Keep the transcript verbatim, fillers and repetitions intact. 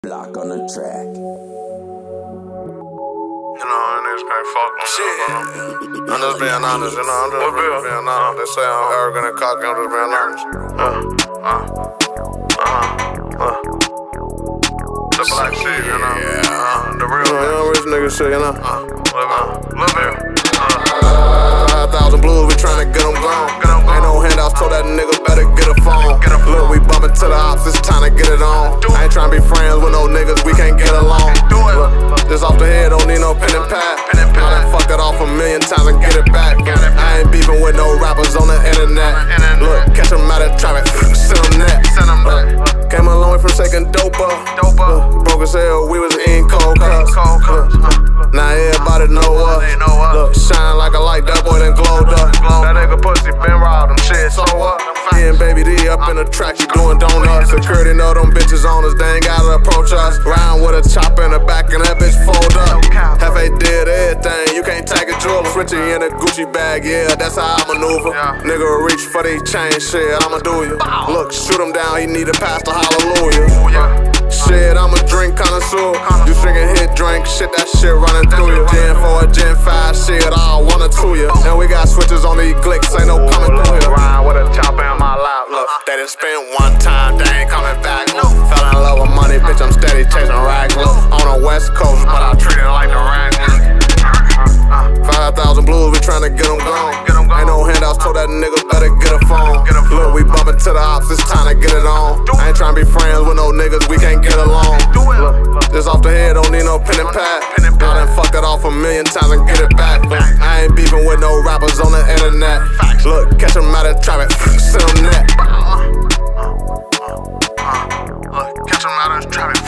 Block on the track. You know, niggas can't fuck with me. I'm just being honest, you know, I'm just being, being honest. They say I'm arrogant and cocky, I'm just being honest. Uh, uh, uh, uh. The black sheep, you know. Yeah. Uh, the real, you know, young rich nigga shit, you know. Uh, little bit. Uh, Five thousand blues, we tryna get them gone. Ain't no handouts, told that nigga better get a phone. Look, we bumpin' to the ops, it's time to get it on. I ain't tryna be friends with no niggas, we can't get along. Look, just off the head, don't need no pen and pad. I done fuck it off a million times and get it back. I ain't beefing with no rappers on the internet. Look, catch them out of traffic, send them that. Uh, came a long way from shaking dope up. Uh, broke as hell, we was eating cold cuts. Uh, now everybody know us. Look, shine like a light, that boy done glowed up. That nigga pussy been robbed, them shit, so what? Me and Baby D up in the track, she doing donuts. Security know them bitches on us, they ain't gotta approach us. Round with a chopper in the back and that bitch fold up. Hefe did everything, you can't tag a jeweler. Switchy in a Gucci bag, yeah, that's how I maneuver. Nigga reach for these chain shit, I'ma do you. Look, shoot him down, he need a pastor, hallelujah. Shit, I'm a drink connoisseur. You drinking hit drink, shit, that shit running through you. Gen four, Gen five, shit, all one or two you. And we got switches on these glicks, ain't no coming through here. Ride with a chopper in my lap, look. They done spent one time, they ain't coming back. Look, fell in love with money, bitch, I'm steady chasing rag. Look, on the west coast, but I treat it like the rag. Five thousand blues, we tryna get them gone. Ain't no handouts, told that nigga better get a phone. Look, we bumpin' to the ops, it's time to get it on. I ain't tryna be friends with no niggas, we can't get along. Look, just off the head, don't need no pen and pad. I done fucked it off a million times and get it back. I ain't beefing with no rappers on the internet. Look, catch them out of traffic, send them that. Look, catch them out of traffic.